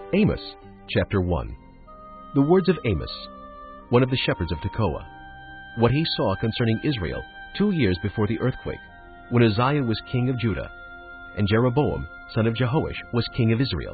Amos, chapter 1. The words of Amos, one of the shepherds of Tekoa. What he saw concerning Israel 2 years before the earthquake, when Uzziah was king of Judah, and Jeroboam, son of Jehoash, was king of Israel.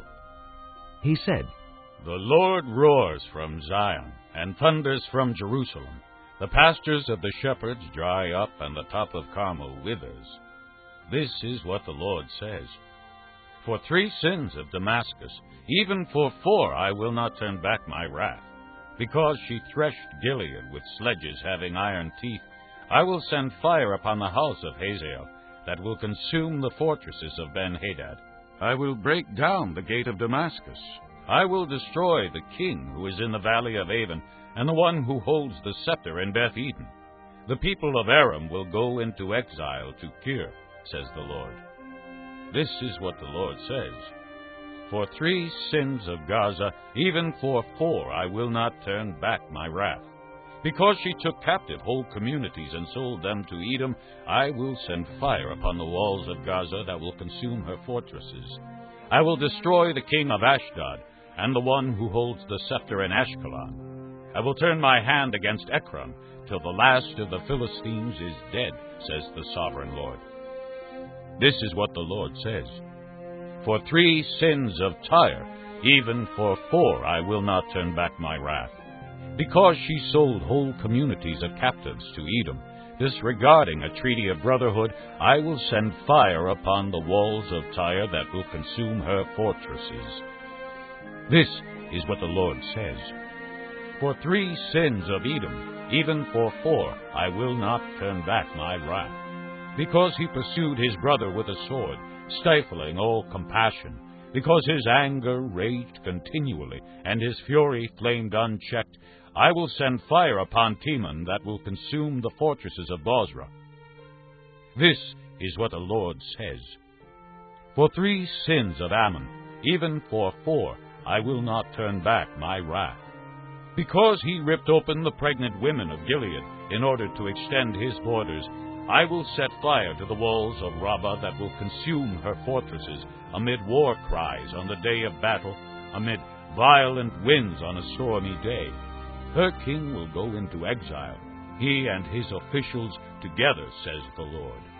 He said, The Lord roars from Zion, and thunders from Jerusalem. The pastures of the shepherds dry up, and the top of Carmel withers. This is what the Lord says. For 3 sins of Damascus, even for 4 I will not turn back my wrath. Because she threshed Gilead with sledges having iron teeth, I will send fire upon the house of Hazael, that will consume the fortresses of Ben-Hadad. I will break down the gate of Damascus. I will destroy the king who is in the valley of Avon, and the one who holds the scepter in Beth-Eden. The people of Aram will go into exile to Kir, says the Lord. This is what the Lord says. For 3 sins of Gaza, even for 4, I will not turn back my wrath. Because she took captive whole communities and sold them to Edom, I will send fire upon the walls of Gaza that will consume her fortresses. I will destroy the king of Ashdod, and the one who holds the scepter in Ashkelon. I will turn my hand against Ekron, till the last of the Philistines is dead, says the sovereign Lord. This is what the Lord says. For 3 sins of Tyre, even for 4 I will not turn back my wrath. Because she sold whole communities of captives to Edom, disregarding a treaty of brotherhood, I will send fire upon the walls of Tyre that will consume her fortresses. This is what the Lord says. For 3 sins of Edom, even for 4, I will not turn back my wrath. Because he pursued his brother with a sword, stifling all compassion, because his anger raged continually, and his fury flamed unchecked, I will send fire upon Teman that will consume the fortresses of Bozrah. This is what the Lord says. For 3 sins of Ammon, even for 4, I will not turn back my wrath. Because he ripped open the pregnant women of Gilead in order to extend his borders, I will set fire to the walls of Rabbah that will consume her fortresses amid war cries on the day of battle, amid violent winds on a stormy day. Her king will go into exile, he and his officials together, says the Lord.